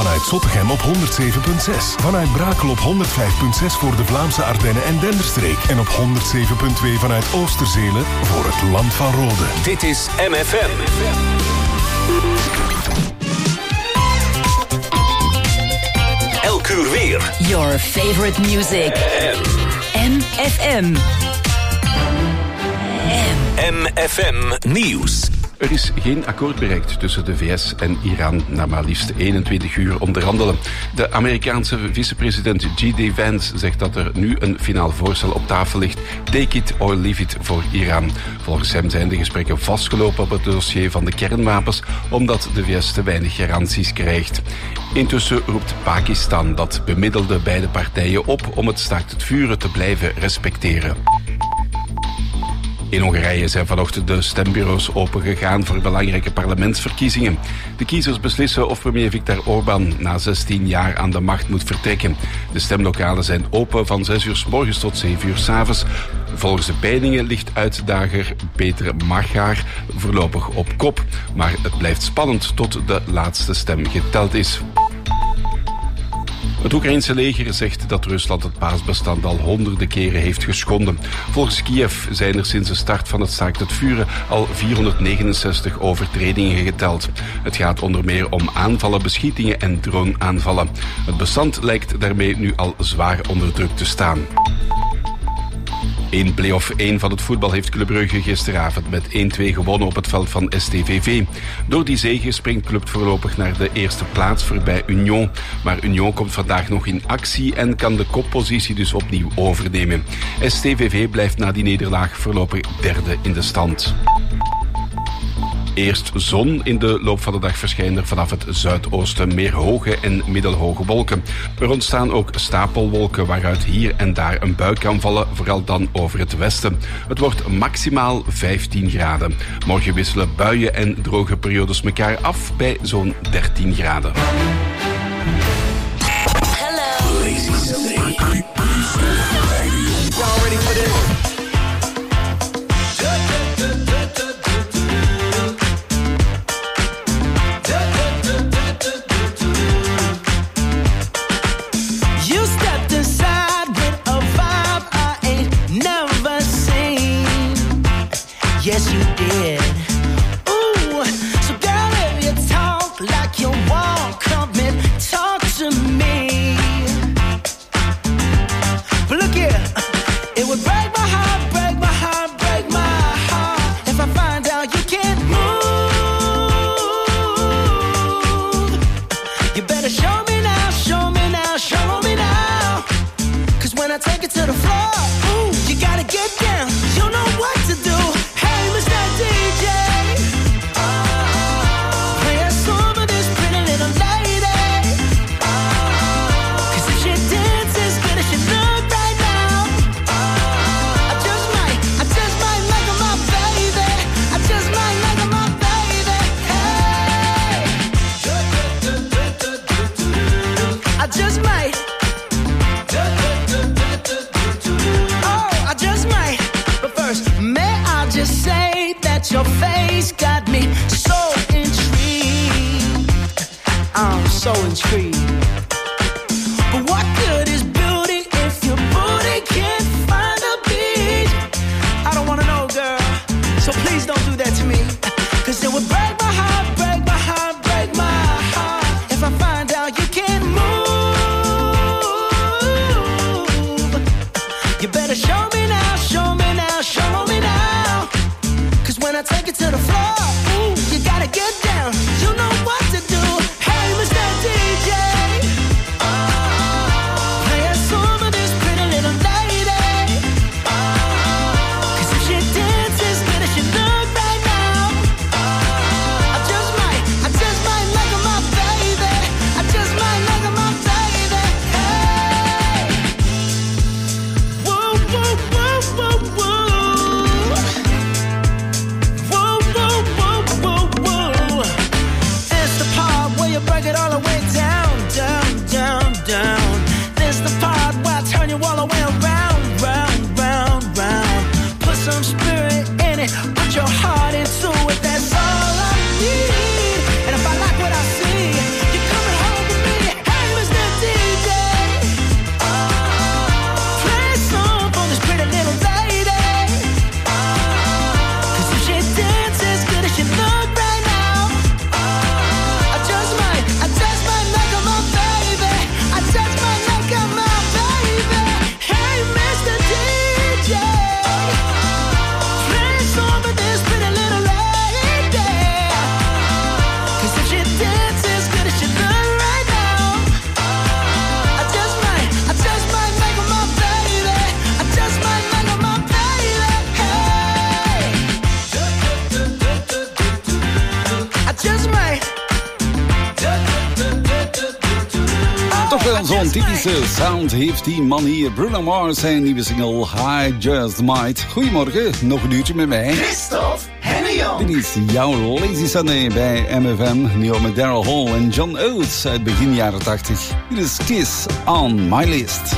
Vanuit Zottegem op 107.6. Vanuit Brakel op 105.6 voor de Vlaamse Ardennen en Denderstreek. En op 107.2 vanuit Oosterzelen voor het Land van Rode. Dit is MFM. Elk uur weer. Your favorite music. MFM. MFM Nieuws. Er is geen akkoord bereikt tussen de VS en Iran na maar liefst 21 uur onderhandelen. De Amerikaanse vicepresident J.D. Vance zegt dat er nu een finaal voorstel op tafel ligt. Take it or leave it voor Iran. Volgens hem zijn de gesprekken vastgelopen op het dossier van de kernwapens, omdat de VS te weinig garanties krijgt. Intussen roept Pakistan dat bemiddelde beide partijen op om het staakt het vuren te blijven respecteren. In Hongarije zijn vanochtend de stembureaus opengegaan voor belangrijke parlementsverkiezingen. De kiezers beslissen of premier Viktor Orbán na 16 jaar aan de macht moet vertrekken. De stemlokalen zijn open van 6 uur 's morgens tot 7 uur 's avonds. Volgens de peilingen ligt uitdager Peter Magyar voorlopig op kop. Maar het blijft spannend tot de laatste stem geteld is. Het Oekraïense leger zegt dat Rusland het paasbestand al honderden keren heeft geschonden. Volgens Kiev zijn er sinds de start van het staakt het vuren al 469 overtredingen geteld. Het gaat onder meer om aanvallen, beschietingen en droneaanvallen. Het bestand lijkt daarmee nu al zwaar onder druk te staan. In play-off 1 van het voetbal heeft Club Brugge gisteravond met 1-2 gewonnen op het veld van STVV. Door die zege springt Club voorlopig naar de eerste plaats voorbij Union. Maar Union komt vandaag nog in actie en kan de koppositie dus opnieuw overnemen. STVV blijft na die nederlaag voorlopig derde in de stand. Eerst zon. In de loop van de dag verschijnen er vanaf het zuidoosten meer hoge en middelhoge wolken. Er ontstaan ook stapelwolken waaruit hier en daar een bui kan vallen, vooral dan over het westen. Het wordt maximaal 15 graden. Morgen wisselen buien en droge periodes elkaar af bij zo'n 13 graden. Hello. Lazy Sunday. Y'all ready for this? Yes, you did. Ooh, so girl, if you talk like you want, come and talk to me. But look here, it would break my heart, break my heart, break my heart if I find out you can't move. You better show me now, show me now, show me now. 'Cause when I take it to the floor, ooh, you gotta get down. You know what to do. DJ, play a song for this pretty little lady. 'Cause if she dances good as she look right now, I just might make her my baby. I just might make her my baby. Hey, I just might. Oh, I just might. But first, may I just say your face got me so intrigued. I'm so intrigued. But what good is beauty if your booty can't find a beat? I don't wanna know, girl. So please don't do that to me. 'Cause it would break my heart, break my heart, break my heart if I find out you can't move. You better show me now, show me now, show me now. When I take it to the floor, ooh, you gotta get down. You know what to do. Hey, Mr. DJ, play a song for this pretty little lady. 'Cause if she dances good as she look right now, I just might make her my baby. I just might make her my baby. Hey, woo, woo, woo, woo, woo. Break it all the way down, down, down, down. This the part where I turn you all the way around, round, round, round. Put some spirit in it, put your heart into it. That's all I need. And if I like what I see, you're coming home with me. Toch wel zo'n typische sound heeft die man hier. Bruno Mars, zijn nieuwe single I Just Might. Goedemorgen, nog een uurtje met mij. Christophe Hennion. Dit is jouw Lazy Sunday bij MFM. Nu met Daryl Hall en John Oates uit begin jaren 80. Dit is Kiss on My List.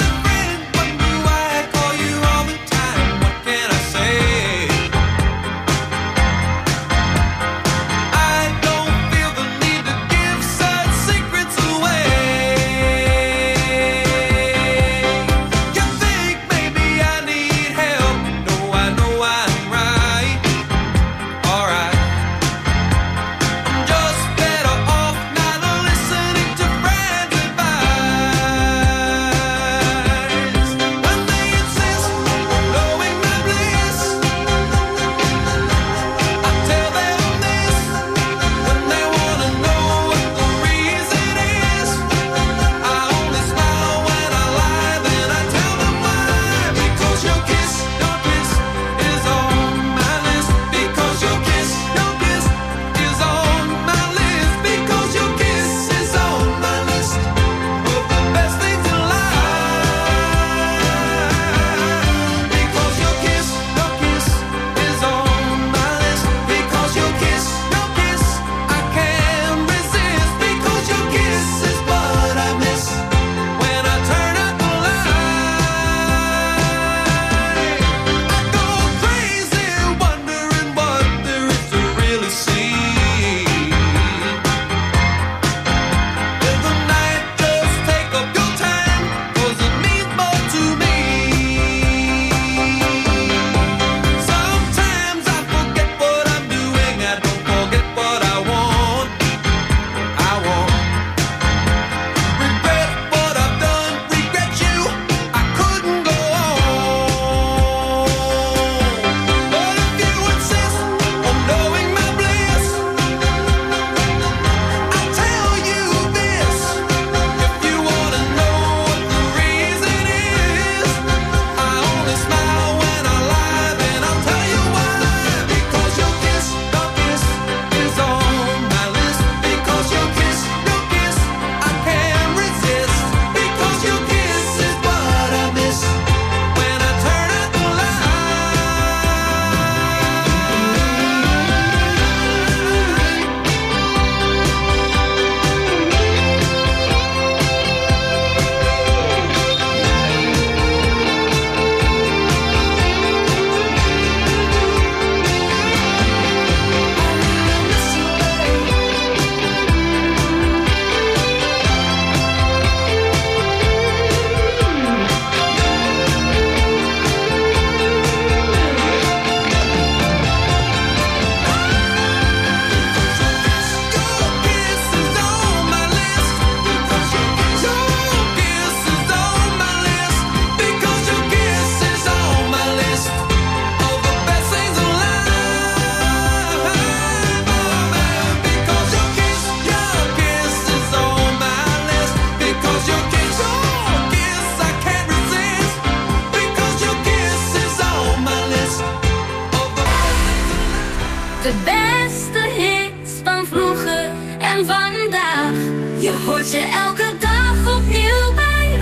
De beste hits van vroeger en vandaag. Je hoort ze elke dag opnieuw bij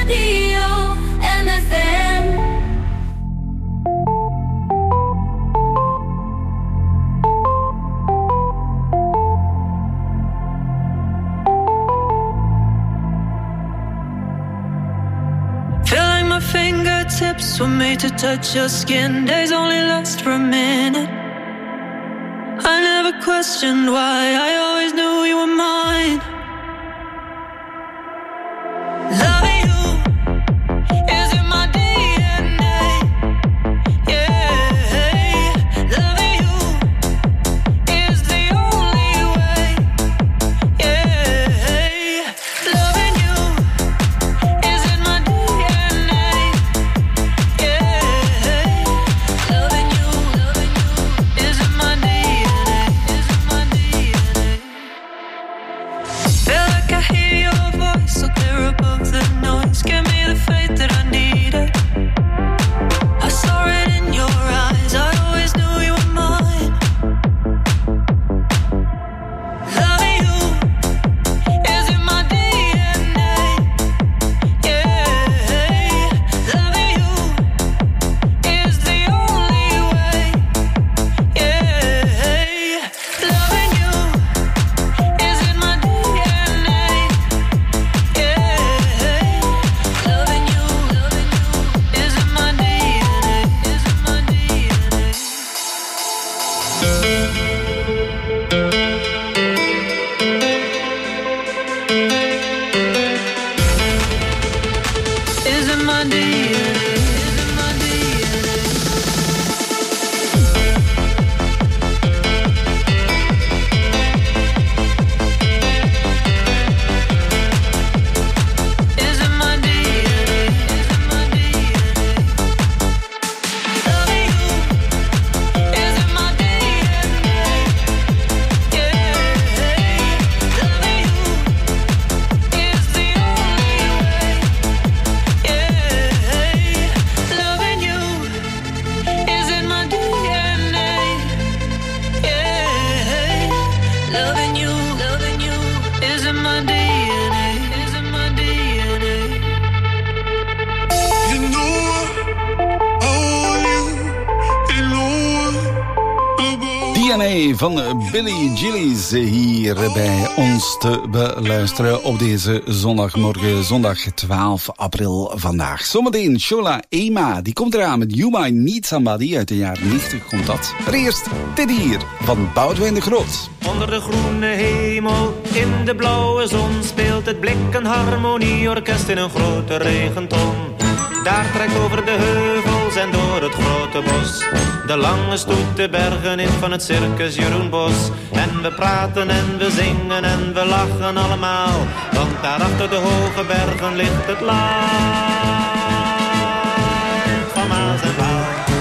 Radio MFM. Feel like my fingertips were made to touch your skin. Days only last for a minute. I never questioned why, I always knew you were mine. Loving you is in my DNA, yeah. Loving you is the only way, yeah. Loving you is in my DNA, yeah. Loving you is in my DNA. Feel like I hear your voice so clear above the noise. Give me the faith that I needed. I saw it in your eyes. I always knew you were mine. Loving you is in my DNA. DNA van Billy Gillies hier bij ons te beluisteren op deze zondagmorgen, zondag 12 april vandaag. Zometeen Shola Ema, die komt eraan met You Might Need Somebody uit de jaren 90 komt dat. Maar eerst dit hier van Boudewijn de Groot. Onder de groene hemel, in de blauwe zon, speelt het Blikken Harmonieorkest in een grote regenton. Daar trekt over de heuvels en door het grote bos de lange stoet de bergen in van het circus Jeroen Bos. En we praten en we zingen en we lachen allemaal, want daar achter de hoge bergen ligt het land van Maas en Waal.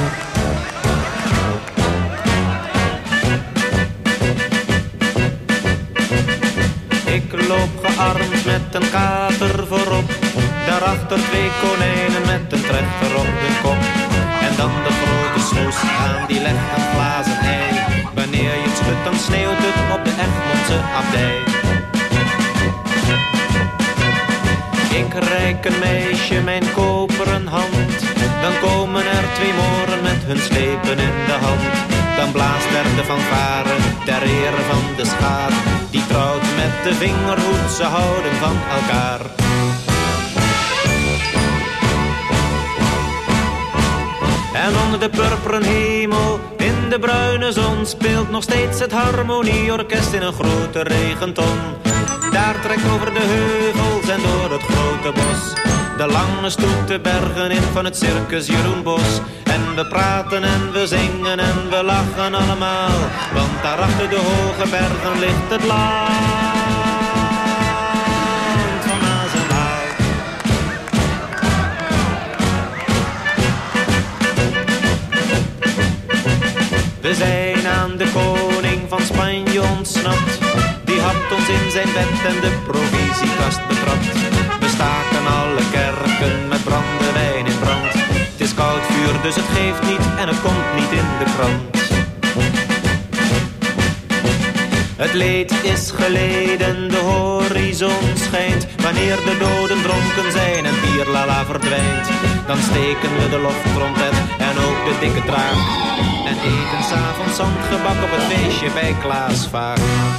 Ik loop gearmd met een kater voorop, daarachter 2 konijnen met een trechter op de kop. En dan de grote snoes aan die legt een glazen ei. Wanneer je het schudt dan sneeuwt het op de Egmondse abdij. Ik reik een meisje mijn koperen hand, dan komen er 2 moren met hun slepen in de hand. Dan blaast er de fanfare ter ere van de schaar, die trouwt met de vingerhoed, ze houden van elkaar. En onder de purperen hemel, in de bruine zon, speelt nog steeds het Harmonieorkest in een grote regenton. Daar trekt over de heuvels en door het grote bos de lange stoet de bergen in van het circus Jeroen Bos. En we praten en we zingen en we lachen allemaal, want daar achter de hoge bergen ligt het land van Maas en Waal. We zijn aan de koning van Spanje ontsnapt, die had ons in zijn bed en de provisiekast betrapt. We staken alle kerken met brandewijn in brand. Het is koud vuur, dus het geeft niet en het komt niet in de krant. Het leed is geleden, de horizon schijnt. Wanneer de doden dronken zijn en bierlala verdwijnt, dan steken we de loftrompet en ook de dikke traag. En eten 's avonds zandgebak op het feestje bij Klaas Vaak.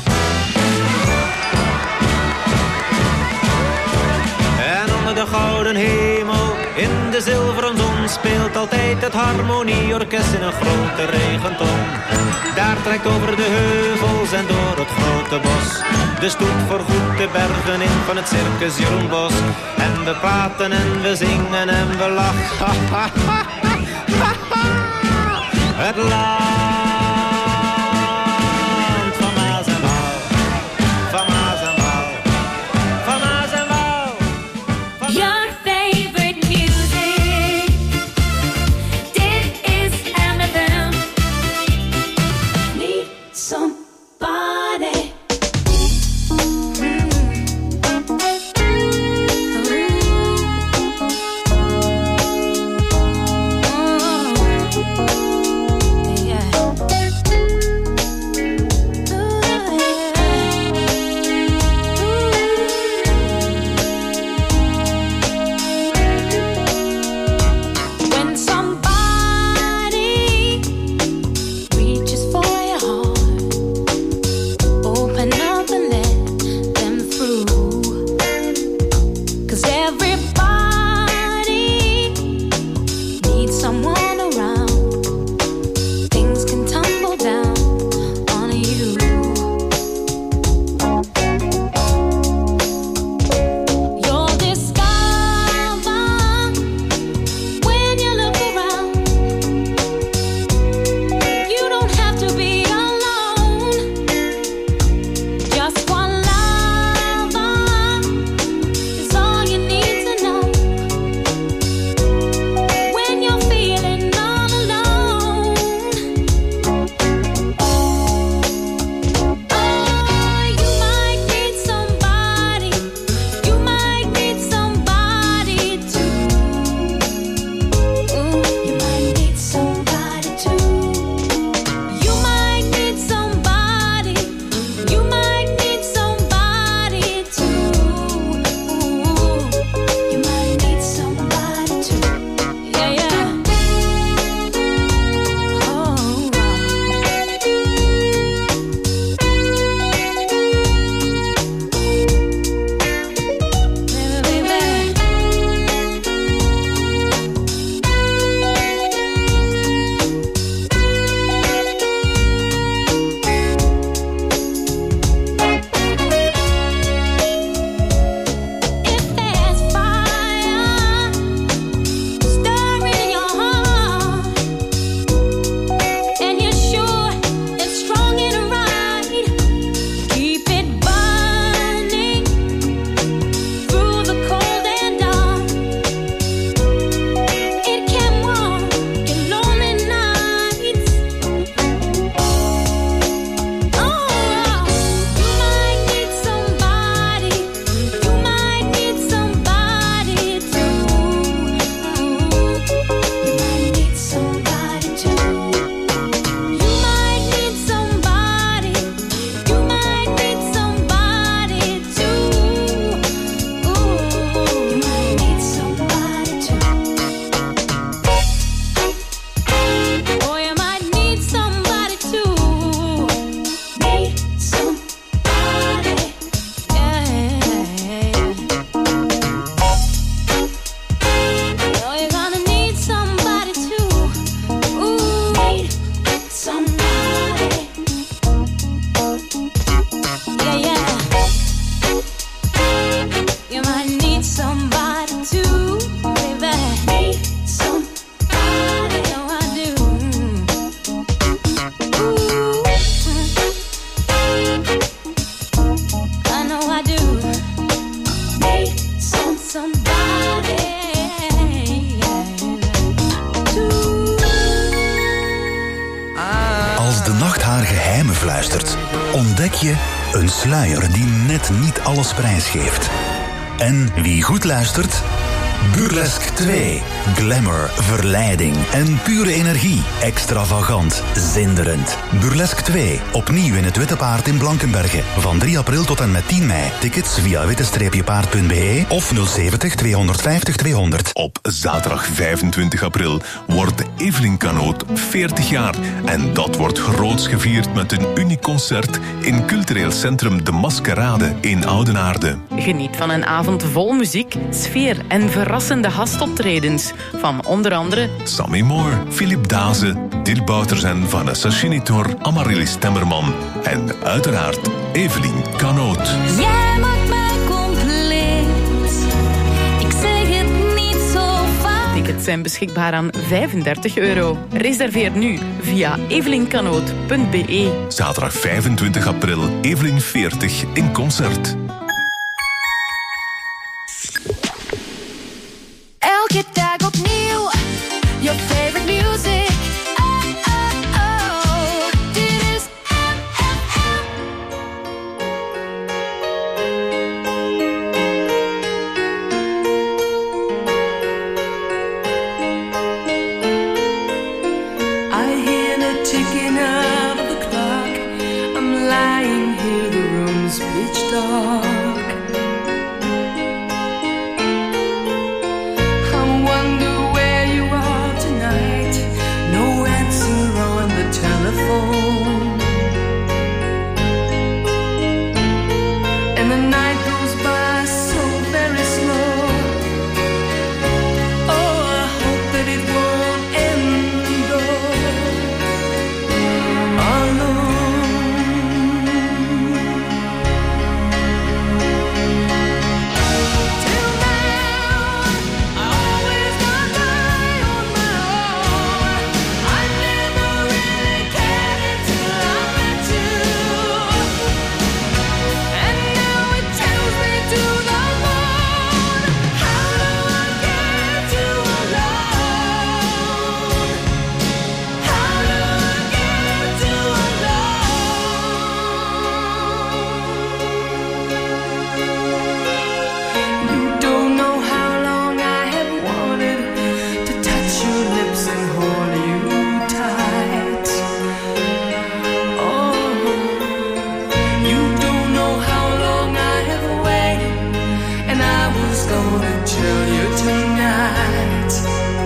En onder de gouden hemel, in de zilveren zon, speelt altijd het Harmonieorkest in een grote regenton. Daar trekt over de heuvels en door het grote bos de stoet voorgoed de bergen in van het circus Jeroen Bos. En we praten en we zingen en we lachen. Het land van Maas en Waal, van Maas en Waal, van Maas en Waal. Your favorite music. Dit is MFM. Need somebody. goed luistert, ontdek je een sluier die net niet alles prijsgeeft. En wie goed luistert? Burlesque 2. Glamour, verleiding en pure energie. Extravagant, zinderend. Burlesque 2. Opnieuw in het Witte Paard in Blankenberge. Van 3 april tot en met 10 mei. Tickets via witte-paard.be of 070 250 200. Op zaterdag 25 april wordt Evelien Canoot 40 jaar. En dat wordt groots gevierd met een uniek concert in cultureel centrum De Maskerade in Oudenaarde. Geniet van een avond vol muziek, sfeer en verrassende gastoptredens van onder andere Sammy Moore, Philip Daze, Dirk Bouters en Vanessa Schinitor, Amaryllis Temmerman en uiteraard Evelien Canoot. Jij maakt mij compleet. Ik zeg het niet zo vaak. Tickets zijn beschikbaar aan €35. Reserveer nu via evelincanoot.be. Zaterdag 25 april, Evelien 40 in concert. Elke dag opnieuw, your favorite music. Oh, oh, oh, dit is MFM. I hear the ticking of the clock. I'm lying here, the room's pitch dark. Telephone. And the night goes by so very slow. Oh, I hope that it won't end though. Alone. Till now, I always got by on my own. I never really cared till I met you. And now it tells me to the moon. How do I get you alone? How do I get you alone? You don't know how long I have wanted to touch your lips and hold you tight. Oh, you don't know how long I have waited, and I was gonna tell you tonight.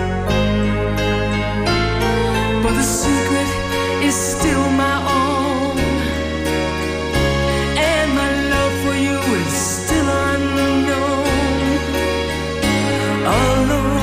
But the secret is still my own, and my love for you is still unknown. Alone.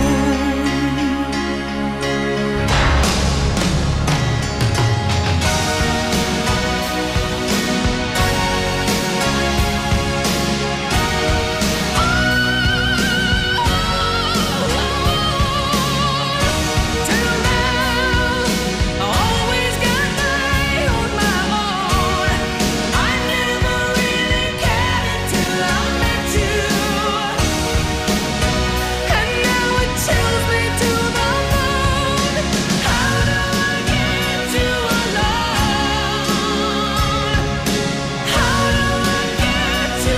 Till now, I always got by on my own. I never really cared till I met you. And now it tells me to the moon. How do I get you alone? How do I get you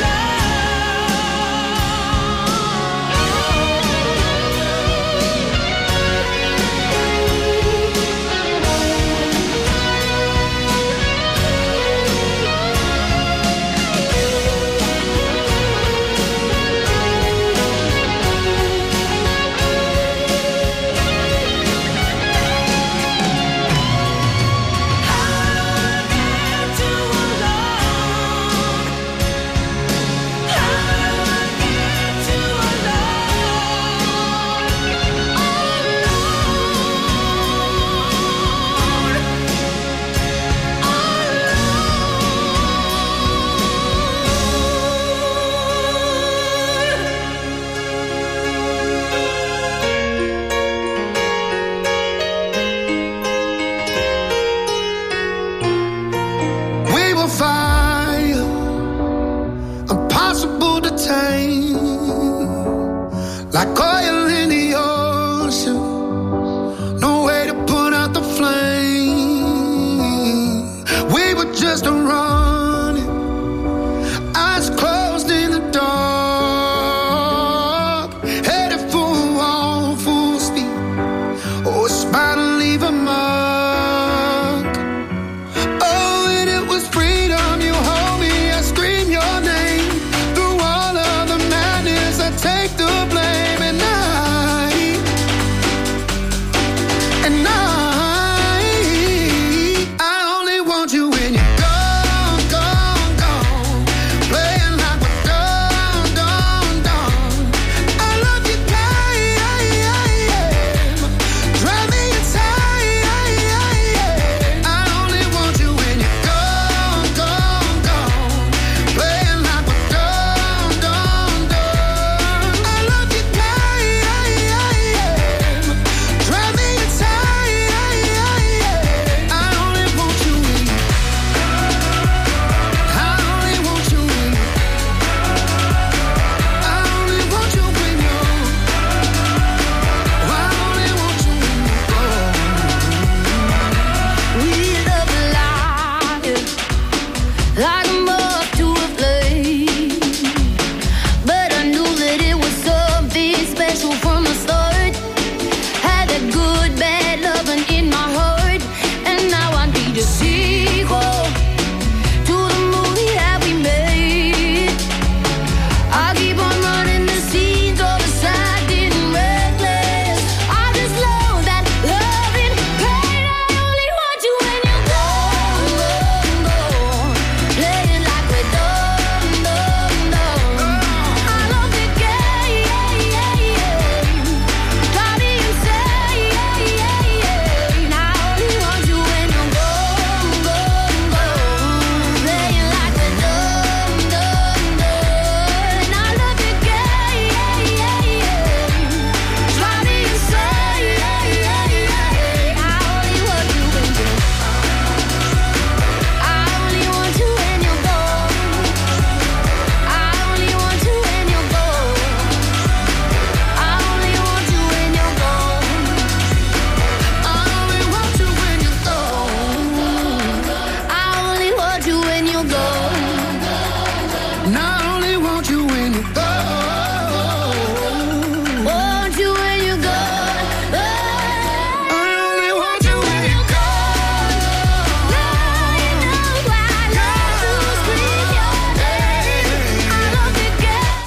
We will fire, impossible to tame, like oil in the ocean. No way to put out the flame. We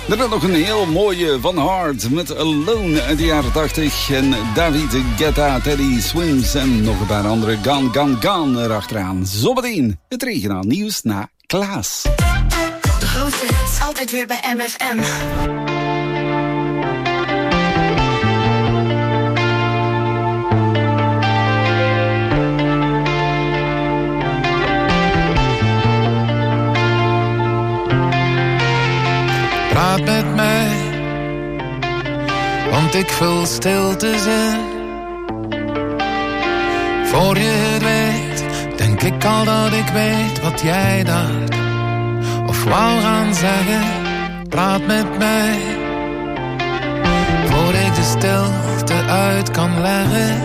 Er is nog een heel mooie van Hart met Alone uit de jaren 80. En David Guetta, Teddy Swims en nog een paar andere Gone, Gone, Gone erachteraan. Zometeen het regionaal nieuws na Klaas. De grootste hits altijd weer bij MFM. Praat met mij, want ik vul stilte in. Voor je het weet, denk ik al dat ik weet wat jij dacht of wou gaan zeggen. Praat met mij, voor ik de stilte uit kan leggen.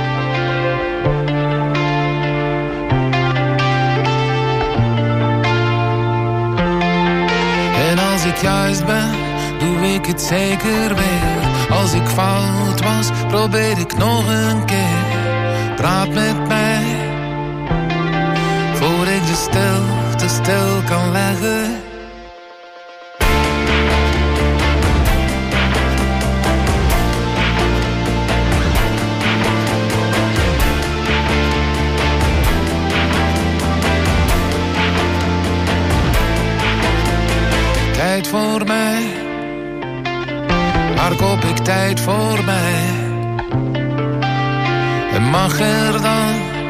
En als ik juist ben, doe ik het zeker weer. Als ik fout was, probeer ik nog een keer. Praat met mij, voor ik de stilte stil kan leggen. Tijd voor mij, waar koop ik tijd voor mij? En mag er dan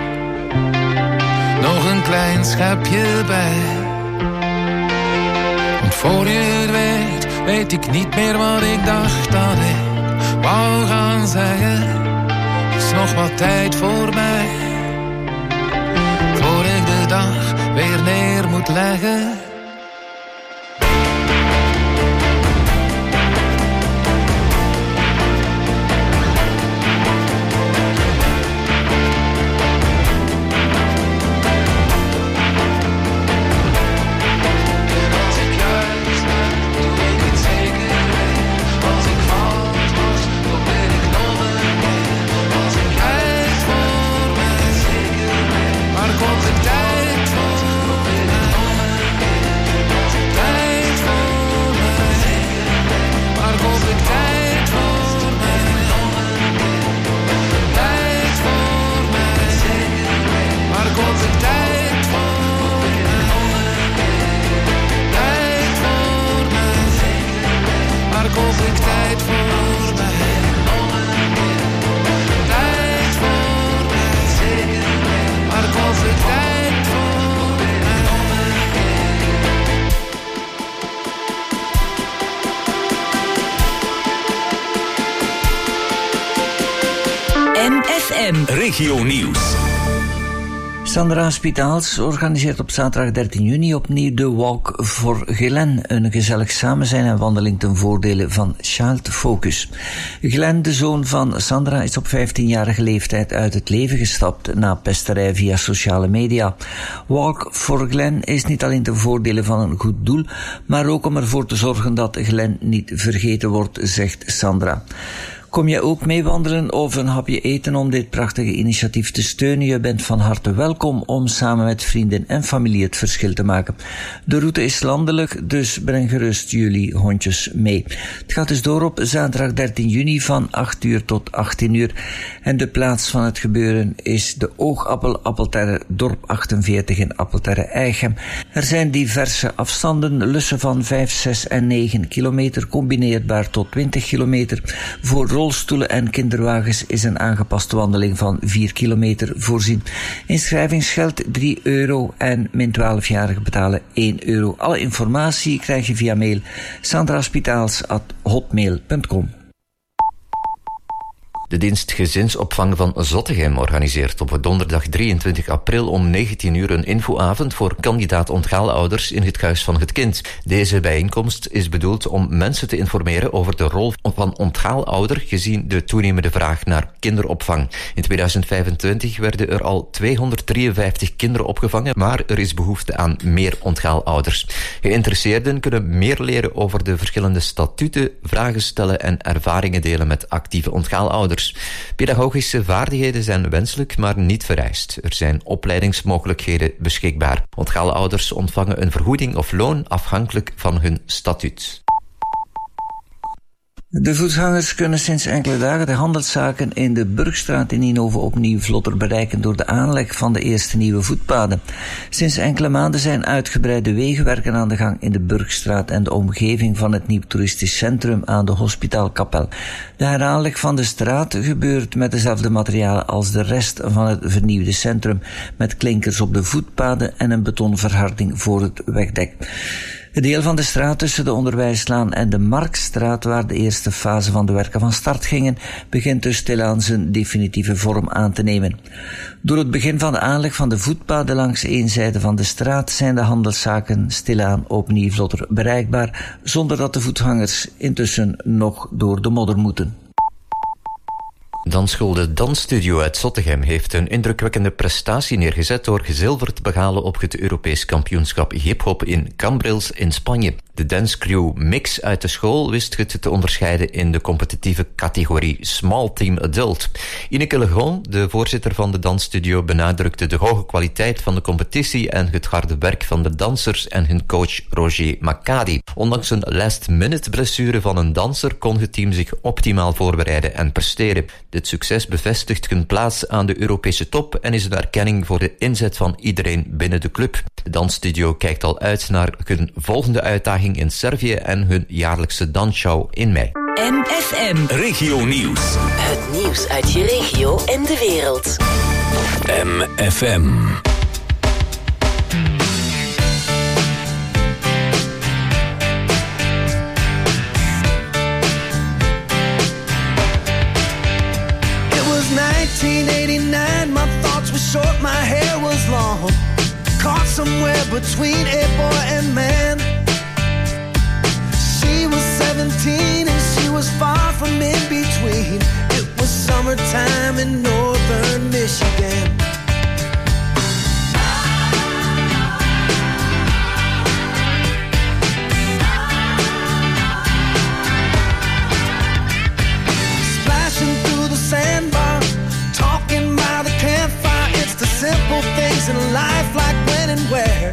nog een klein schepje bij? Want voor je het weet, weet ik niet meer wat ik dacht dat ik wou gaan zeggen. Is nog wat tijd voor mij, voor ik de dag weer neer moet leggen. Regio Nieuws. Sandra Spitaals organiseert op zaterdag 13 juni opnieuw de Walk voor Glen. Een gezellig samen zijn en wandeling ten voordele van Child Focus. Glen, de zoon van Sandra, is op 15-jarige leeftijd uit het leven gestapt na pesterij via sociale media. Walk for Glen is niet alleen ten voordele van een goed doel, maar ook om ervoor te zorgen dat Glen niet vergeten wordt, zegt Sandra. Kom jij ook mee wandelen of een hapje eten om dit prachtige initiatief te steunen? Je bent van harte welkom om samen met vrienden en familie het verschil te maken. De route is landelijk, dus breng gerust jullie hondjes mee. Het gaat dus door op zaterdag 13 juni van 8 uur tot 18 uur. En de plaats van het gebeuren is de Oogappel, Appelterre, Dorp 48 in Appelterre-Eichem. Er zijn diverse afstanden, lussen van 5, 6 en 9 kilometer, combineerbaar tot 20 kilometer. Voor rolstoelen en kinderwagens is een aangepaste wandeling van 4 kilometer voorzien. Inschrijvingsgeld €3 en min 12-jarigen betalen €1. Alle informatie krijg je via mail sandraspitaals@hotmail.com. De dienst gezinsopvang van Zottegem organiseert op donderdag 23 april om 19 uur een infoavond voor kandidaat onthaalouders in het Huis van het Kind. Deze bijeenkomst is bedoeld om mensen te informeren over de rol van onthaalouder gezien de toenemende vraag naar kinderopvang. In 2025 werden er al 253 kinderen opgevangen, maar er is behoefte aan meer onthaalouders. Geïnteresseerden kunnen meer leren over de verschillende statuten, vragen stellen en ervaringen delen met actieve onthaalouders. Pedagogische vaardigheden zijn wenselijk, maar niet vereist. Er zijn opleidingsmogelijkheden beschikbaar. Onthaalouders ontvangen een vergoeding of loon afhankelijk van hun statuut. De voetgangers kunnen sinds enkele dagen de handelszaken in de Burgstraat in Ninove opnieuw vlotter bereiken door de aanleg van de eerste nieuwe voetpaden. Sinds enkele maanden zijn uitgebreide wegenwerken aan de gang in de Burgstraat en de omgeving van het nieuw toeristisch centrum aan de Hospitaalkapel. De heraanleg van de straat gebeurt met dezelfde materialen als de rest van het vernieuwde centrum, met klinkers op de voetpaden en een betonverharding voor het wegdek. Het deel van de straat tussen de Onderwijslaan en de Marktstraat, waar de eerste fase van de werken van start gingen, begint dus stilaan zijn definitieve vorm aan te nemen. Door het begin van de aanleg van de voetpaden langs één zijde van de straat zijn de handelszaken stilaan opnieuw vlotter bereikbaar, zonder dat de voetgangers intussen nog door de modder moeten. Dansschool de Dansstudio uit Zottegem heeft een indrukwekkende prestatie neergezet door zilver te behalen op het Europees kampioenschap hip-hop in Cambrils in Spanje. De dancecrew Mix uit de school wist het te onderscheiden in de competitieve categorie Small Team Adult. Ineke Legon, de voorzitter van de Dansstudio, benadrukte de hoge kwaliteit van de competitie en het harde werk van de dansers en hun coach Roger Macadi. Ondanks een last-minute blessure van een danser kon het team zich optimaal voorbereiden en presteren. Dit succes bevestigt hun plaats aan de Europese top en is een erkenning voor de inzet van iedereen binnen de club. De Dansstudio kijkt al uit naar hun volgende uitdaging in Servië en hun jaarlijkse dansshow in mei. MFM Regio Nieuws. Het nieuws uit je regio en de wereld. MFM. It was 1989, my thoughts were short, my hair was long. Caught somewhere between a boy and man. She was 17 and she was far from in between. It was summertime in northern Michigan. Splashing through the sandbar, talking by the campfire. It's the simple things in life, like when and where.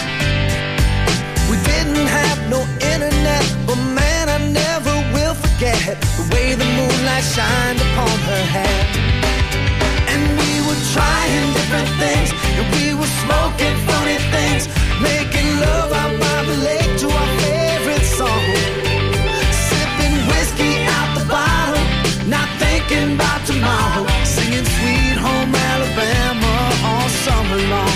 We didn't have no internet, but man, I never will forget the way the moonlight shined upon her hair. And we were trying different things, and we were smoking funny things, making love out by the lake to our favorite song. Sipping whiskey out the bottle, not thinking about tomorrow, singing Sweet Home Alabama all summer long.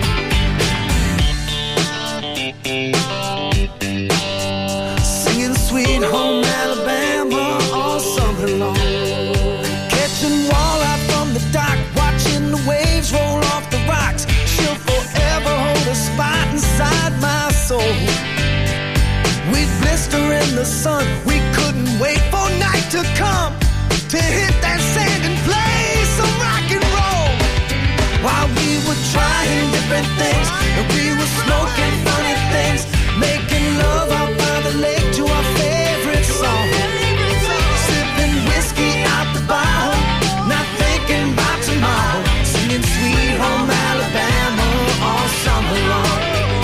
Singing Sweet Home Alabama all summer long. Catching walleye from the dock, watching the waves roll off the rocks. She'll forever hold a spot inside my soul. We'd blister in the sun, we couldn't wait for night to come, to hit that sand and play some rock and roll. While we were trying different things, and we were smoking funny things, making love out by the lake to our favorite song. Sipping whiskey out the bottle, not thinking about tomorrow, singing Sweet Home Alabama all summer long.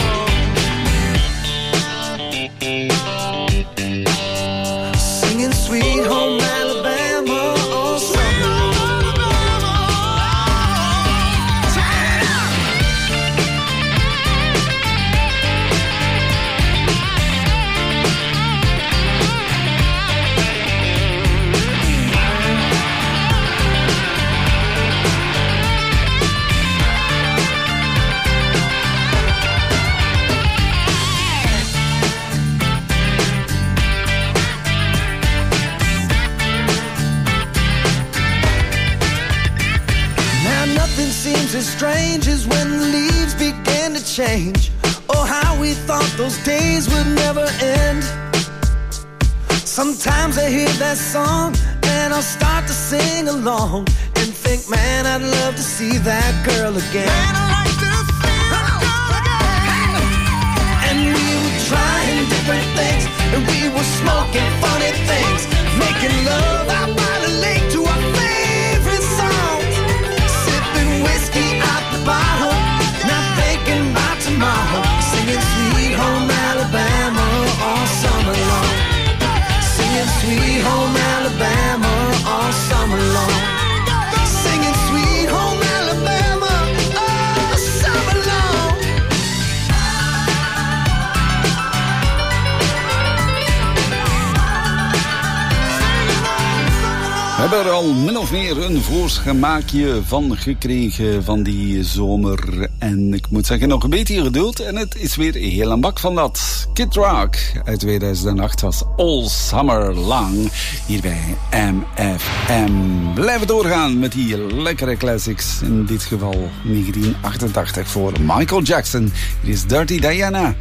Singing Sweet Home Alabama all summer long. Seems as strange as when the leaves began to change. Oh, how we thought those days would never end. Sometimes I hear that song and I'll start to sing along and think, man, I'd love to see that girl again. Man, I'd like to see that girl again. And we were trying different things, and we were smoking funny things, making love out by the lake to our favorite songs. Whiskey out the bottle, not thinking about tomorrow, singing Sweet Home Alabama all summer long. Singing Sweet Home hebben er al min of meer een voorschemaakje van gekregen van die zomer. En ik moet zeggen, nog een beetje geduld en het is weer heel een bak van dat. Kid Rock uit 2008 was All Summer Long hier bij MFM. Blijven doorgaan met die lekkere classics. In dit geval 1988 voor Michael Jackson. Hier is Dirty Diana.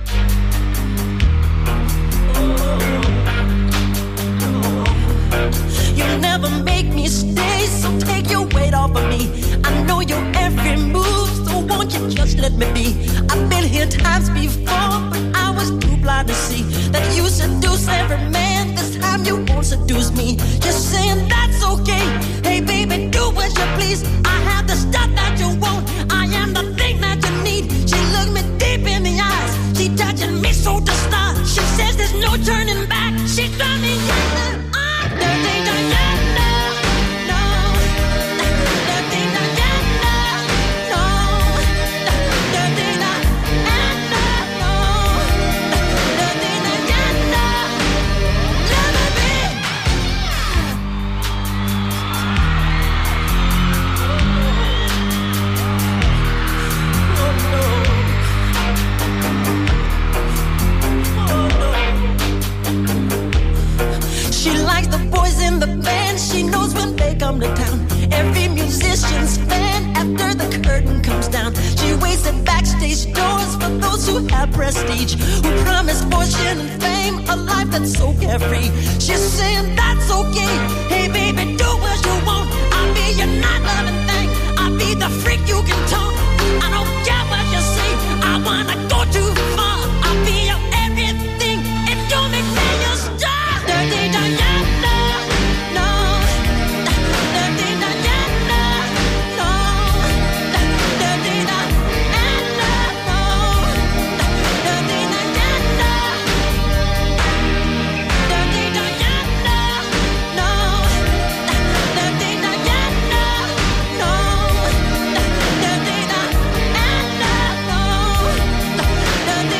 You never make me stay, so take your weight off of me. I know your every move, so won't you just let me be? I've been here times before, but I was too blind to see that you seduce every man. This time you won't seduce me. Just saying that's okay. Hey baby, do as you please. I have the stuff that you want. I am the thing that you need. She looked me deep in the eyes. She touching me so to start. She says there's no turning back. She got me yelling. Dirty Diana, no. Dirty Diana, no. Dirty Diana, no. Dirty Diana, let me be. Oh no. Oh no. She likes the boys in the band. She knows when they come to town. Every musician's fan after the curtain comes down. She waits at backstage doors for those who have prestige, who promise fortune and fame, a life that's so carefree. She's saying that's okay. Hey baby, do what you want. I'll be your not loving thing. I'll be the freak you can talk. I don't care what you say. I wanna go too far. I'll be your everything if you make me your star. Dirty Diana, no. Dirty Diana, no. Dirty Diana, no. Dirty Diana. Dirty Diana, no. Dirty Diana, no. Dirty Diana, no. Dirty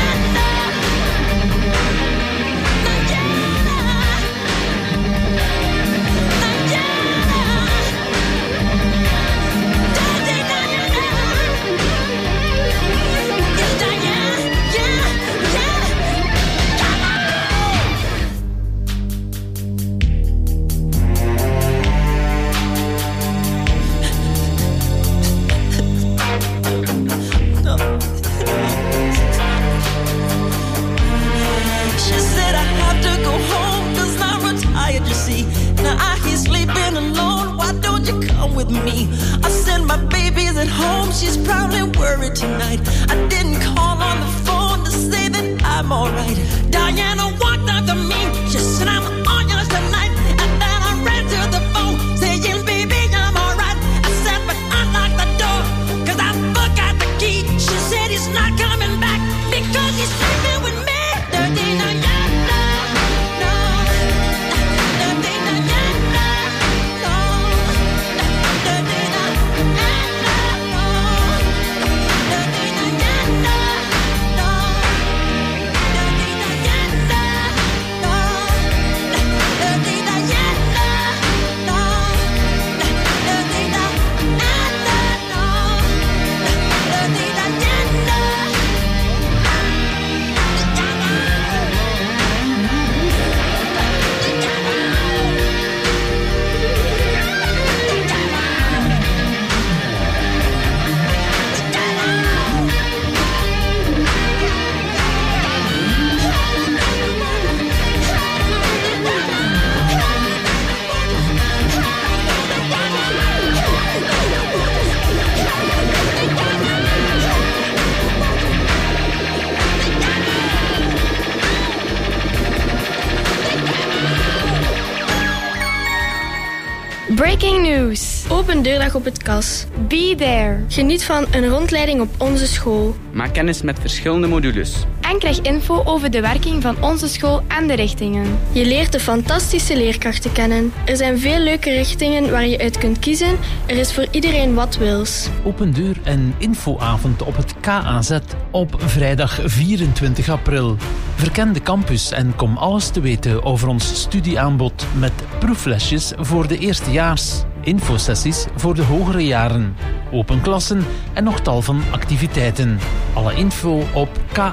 She said I have to go home 'cause I'm retired, you see. Now I hear sleeping alone, why don't you come with me? I said my baby's at home, she's probably worried tonight. I didn't call on the phone to say that I'm alright. Diana walked up to me, she said I'm on yours tonight. And then I ran to the phone, saying baby I'm alright. I said but unlock the door, 'cause I forgot the key. She said he's not coming back because he's sleeping with me. Dirty Diana, no. Dirty Diana, no. Dirty Diana, no. Dirty Diana, no. Dirty Diana, no. Dirty Diana, no. Dirty Diana, no. Dirty Diana. Breaking news. Open deurdag op het KAS. Be there. Geniet van een rondleiding op onze school. Maak kennis met verschillende modules. en krijg info over de werking van onze school en de richtingen. Je leert de fantastische leerkrachten kennen. Er zijn veel leuke richtingen waar je uit kunt kiezen. Er is voor iedereen wat wils. Open deur en infoavond op het KAZ op vrijdag 24 april. Verken de campus en kom alles te weten over ons studieaanbod met proeflesjes voor de eerstejaars, infosessies voor de hogere jaren, open klassen en nog tal van activiteiten. Alle info op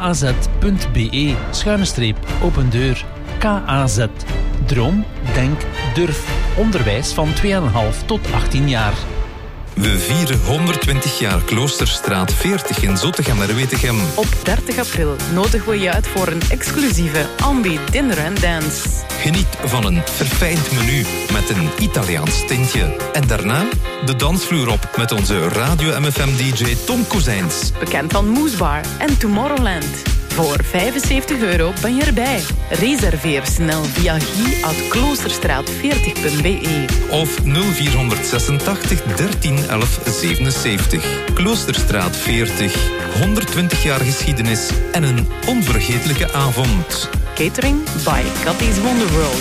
kaz.be/open deur. KAZ. Droom, denk, durf. Onderwijs van 2,5 tot 18 jaar. We vieren 120 jaar Kloosterstraat 40 in Zottegem-Wetegem. Op 30 april nodigen we je uit voor een exclusieve Ambi Dinner and Dance. Geniet van een verfijnd menu met een Italiaans tintje. En daarna de dansvloer op met onze Radio MFM-dj Tom Kozijns. Bekend van Moesbar en Tomorrowland. Voor €75 ben je erbij. Reserveer snel via guy@kloosterstraat40.be of 0486 13 11 77. Kloosterstraat 40. 120 jaar geschiedenis en een onvergetelijke avond. Catering by Cathy's Wonderworld.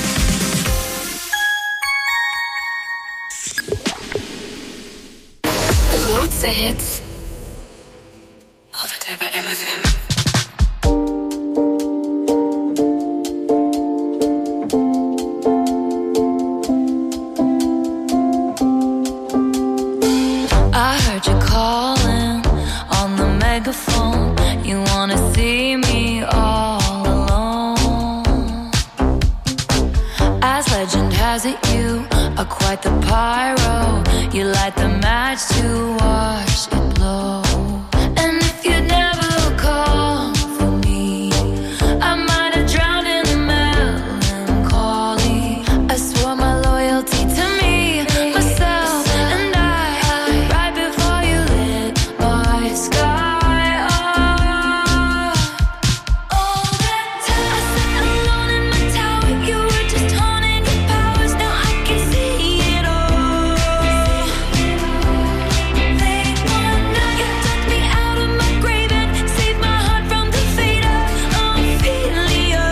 De grootste hits. Altijd weer bij MFM. I heard you calling on the megaphone. You wanna see me all alone. As legend has it, you are quite the pyro. You light the match to watch it blow. And if you'd never call for me, I might have drowned in the melancholy. I swore my loyalty to me, myself, and I. Right before you lit my sky up. All that time I sat alone in my tower. You were just honing your powers. Now I can see it all. Late one night, you took me out of my grave and saved my heart from the fate of Ophelia.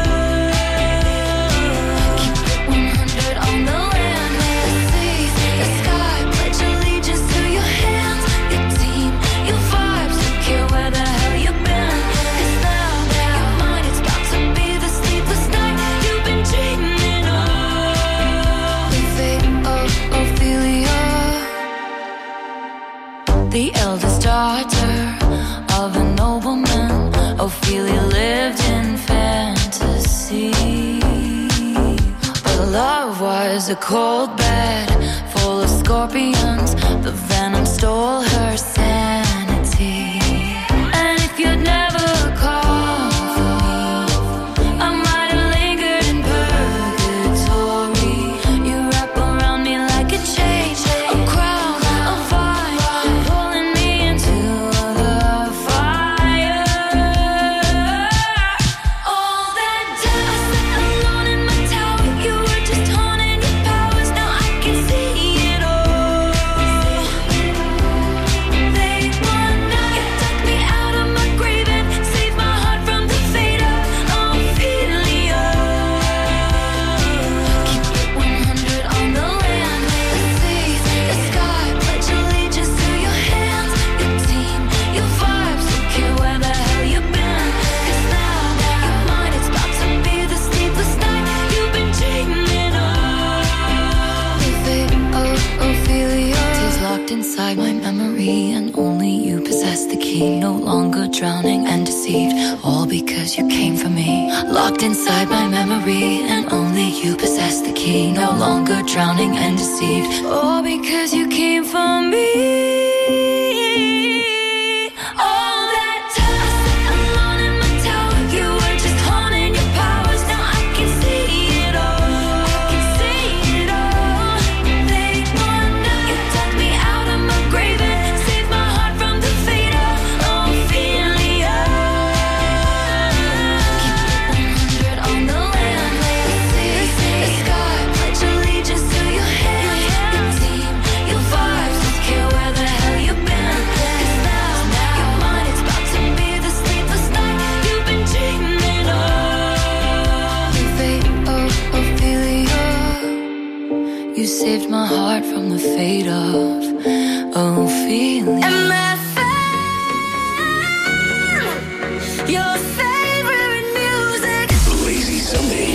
Keep it 100 on the land, the seas, the sky. Pledge allegiance to your hands, your team, your vibes. Don't care where the hell you've been. 'Cause now your mind is about to be the sleepless night you've been dreaming of. The fate of Ophelia, the eldest daughter of a nobleman. Ophelia lived in fantasy, but love was a cold bed full of scorpions. The venom stole her sanity. And if you'd never called for me, I might have lingered in purgatory. You wrap around me like a chain, a crown, a vine, pulling me into the fire. All that time I sat alone in my tower. You were just honing your powers. Now I can see it all. Late one night, you took me out of my grave and saved my heart from the fate of Ophelia. Keep it 100 on the land, the seas, the sky. Pledge allegiance to your hands, your team, your vibes. Don't care where the hell you've been. 'Cause now your mind is about to be the sleepless night you've been dreaming of. The fate of Ophelia is locked inside my memory, and only you possess the key. No longer drowning and deceived, all because you came for me. Locked inside my memory, and only you possess the key. No longer drowning and deceived, all because you came for me. All that time I sat alone in my tower. You were just honing your powers. Now I can see it all. I can see it all. Late one night, you took me out of my grave and saved my heart from the fate of Ophelia. Keep it 100 on the land, the seas, the sky. Pledge allegiance to your hands, your team, your vibes. Don't care where the hell saved my heart from the fate of Ophelia. MFM, your favorite music. Lazy Sunday.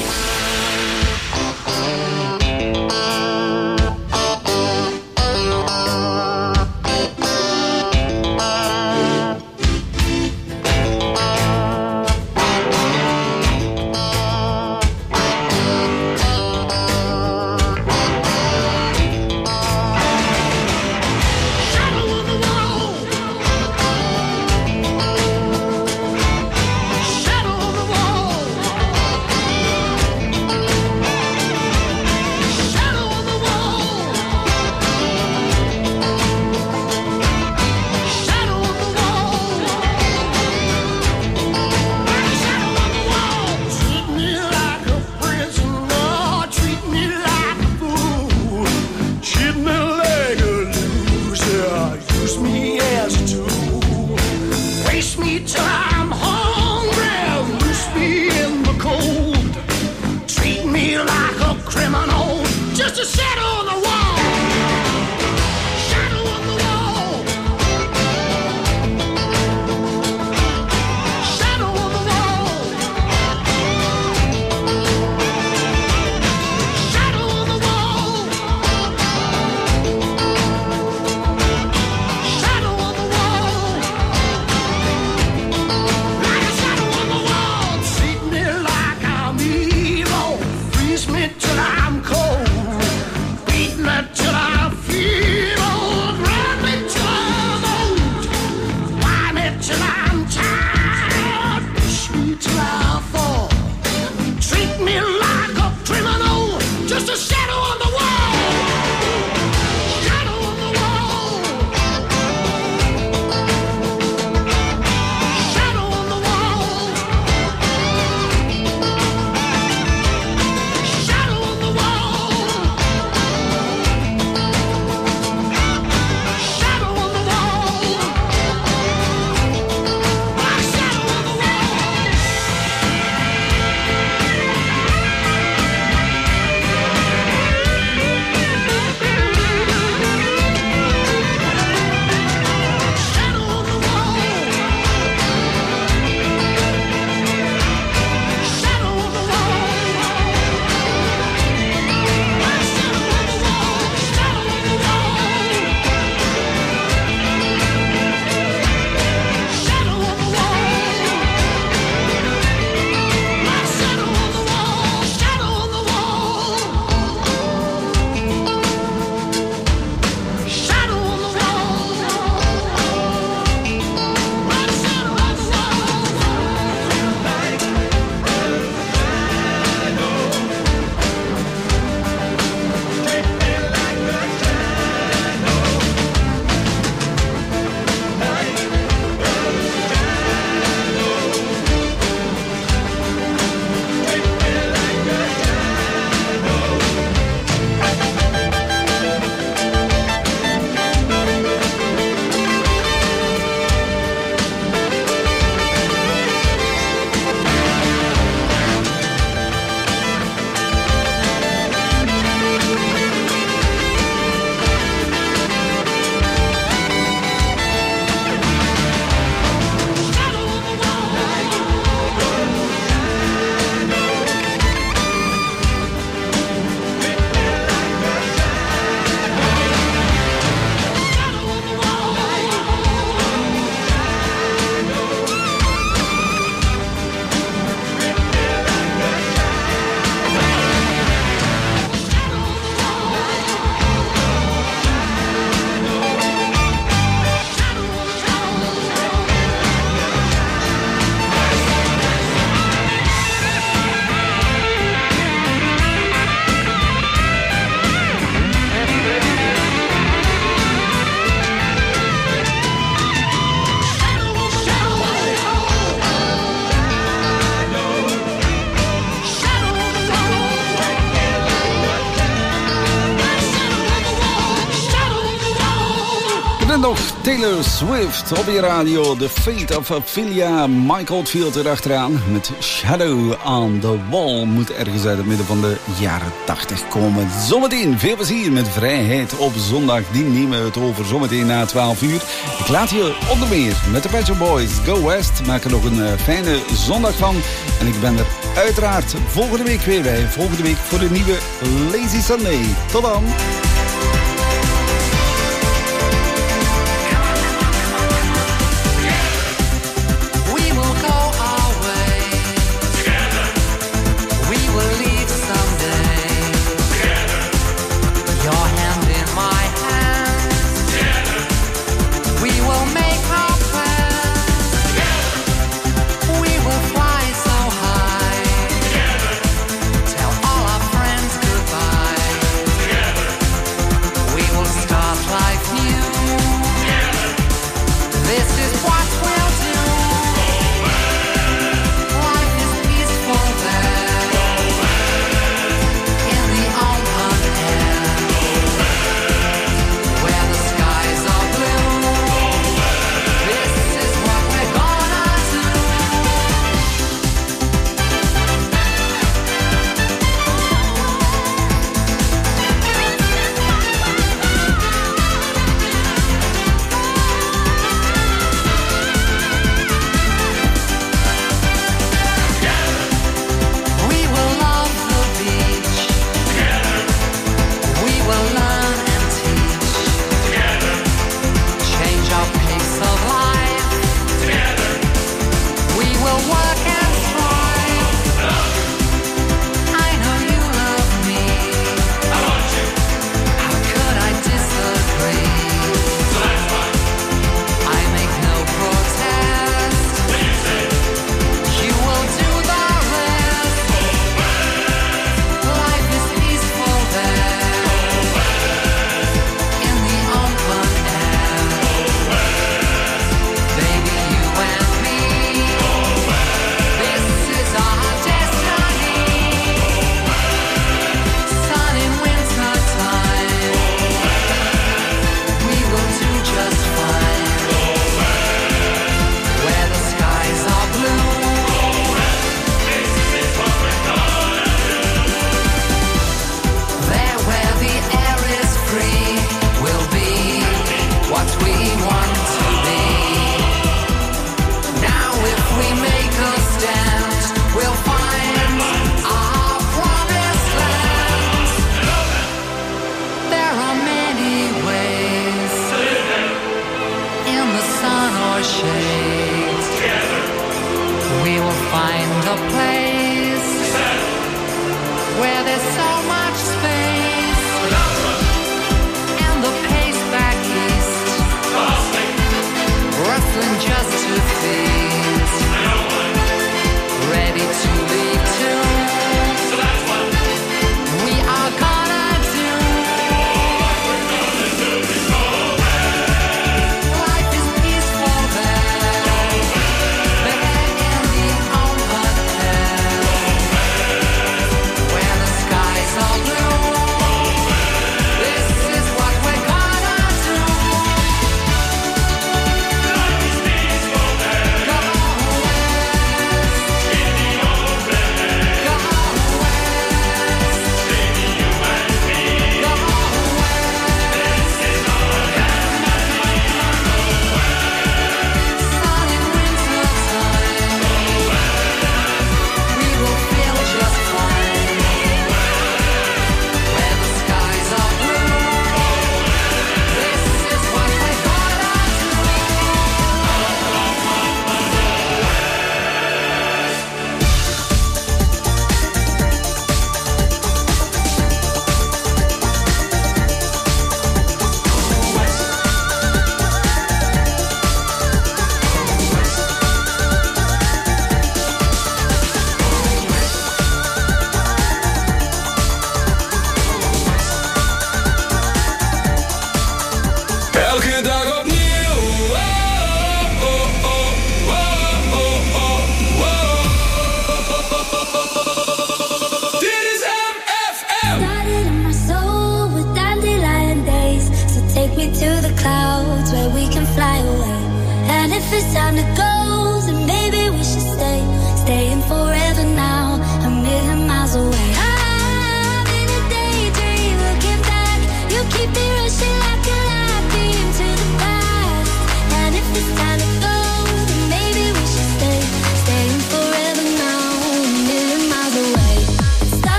nog Taylor Swift op je radio. The Fate of Ophelia. Mike Oldfield erachteraan met Shadow on the Wall. Moet ergens uit het midden van de jaren 80 komen. Zometeen veel plezier met Vrijheid op zondag. Die nemen we het over zometeen na 12 uur. Ik laat je onder meer met de Pet Shop Boys Go West. Maak er nog een fijne zondag van. En ik ben er uiteraard volgende week weer bij. Volgende week voor de nieuwe Lazy Sunday. Tot dan.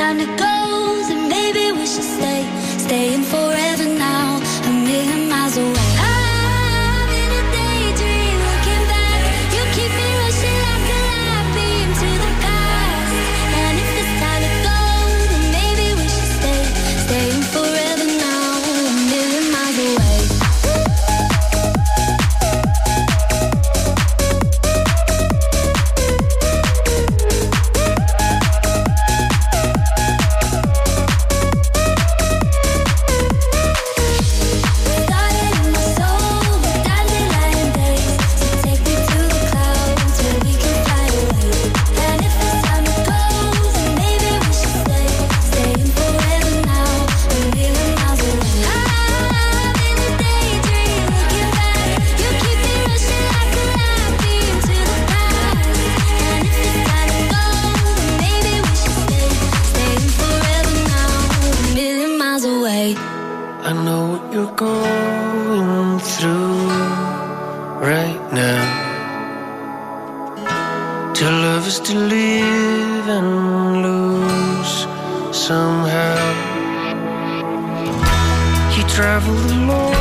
time to go, then maybe we should stay. Staying forever now, a million miles away. I'm in a daydream, looking back. You keep me rushing like a light beam to the past. And if it's time to go, then maybe we should stay. Staying forever now, a million miles away. I know what you're going through right now. To love is to live and lose somehow. You travel alone